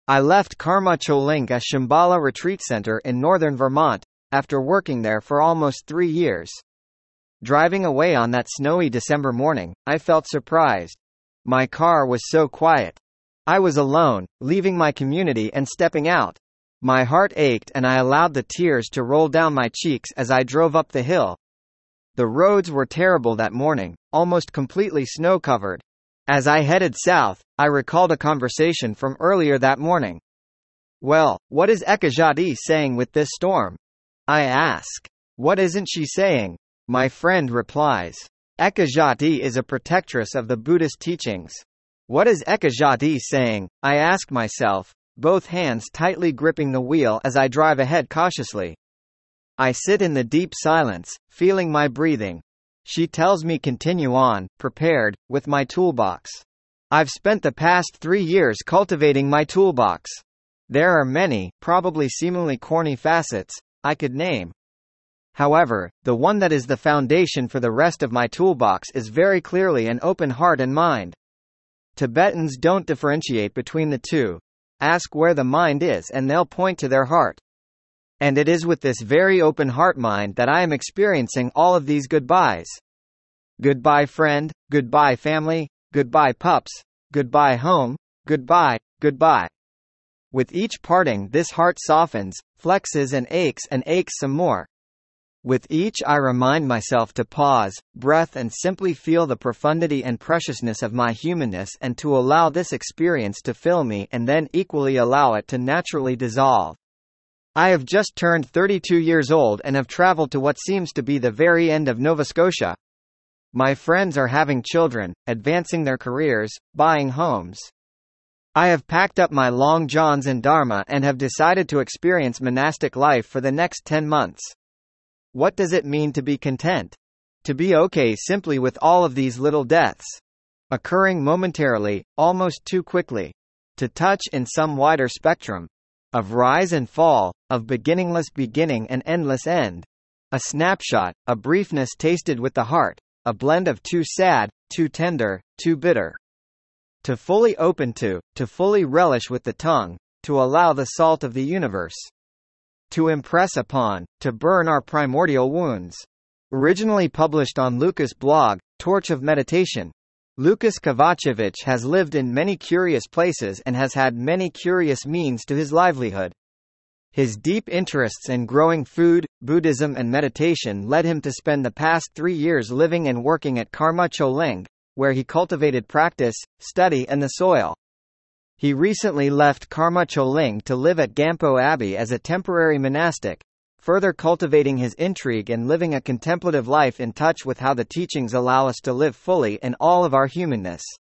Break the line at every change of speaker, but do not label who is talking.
I left Karma Choling, a Shambhala retreat center in northern Vermont, after working there for almost 3 years. Driving away on that snowy December morning, I felt surprised. My car was so quiet. I was alone, leaving my community and stepping out. My heart ached and I allowed the tears to roll down my cheeks as I drove up the hill. The roads were terrible that morning, almost completely snow-covered. As I headed south, I recalled a conversation from earlier that morning. "Well, what is Ekajati saying with this storm?" I ask. "What isn't she saying?" My friend replies. "Ekajati is a protectress of the Buddhist teachings." What is Ekajati saying? I ask myself, both hands tightly gripping the wheel as I drive ahead cautiously. I sit in the deep silence, feeling my breathing. She tells me continue on, prepared, with my toolbox. I've spent the past 3 years cultivating my toolbox. There are many, probably seemingly corny facets, I could name. However, the one that is the foundation for the rest of my toolbox is very clearly an open heart and mind. Tibetans don't differentiate between the two. Ask where the mind is and they'll point to their heart. And it is with this very open heart mind that I am experiencing all of these goodbyes. Goodbye friend, goodbye family, goodbye pups, goodbye home, goodbye, goodbye. With each parting this heart softens, flexes and aches some more. With each I remind myself to pause, breath and simply feel the profundity and preciousness of my humanness and to allow this experience to fill me and then equally allow it to naturally dissolve. I have just turned 32 years old and have traveled to what seems to be the very end of Nova Scotia. My friends are having children, advancing their careers, buying homes. I have packed up my long johns and dharma and have decided to experience monastic life for the next 10 months. What does it mean to be content? To be okay simply with all of these little deaths. Occurring momentarily, almost too quickly. To touch in some wider spectrum. Of rise and fall, of beginningless beginning and endless end. A snapshot, a briefness tasted with the heart, a blend of too sad, too tender, too bitter. To fully open to fully relish with the tongue, to allow the salt of the universe. To impress upon, to burn our primordial wounds. Originally published on Lucas' blog, Torch of Meditation. Lucas Kovacevic has lived in many curious places and has had many curious means to his livelihood. His deep interests in growing food, Buddhism and meditation led him to spend the past 3 years living and working at Karma Choling, where he cultivated practice, study and the soil. He recently left Karma Choling to live at Gampo Abbey as a temporary monastic, further cultivating his intrigue and living a contemplative life in touch with how the teachings allow us to live fully in all of our humanness.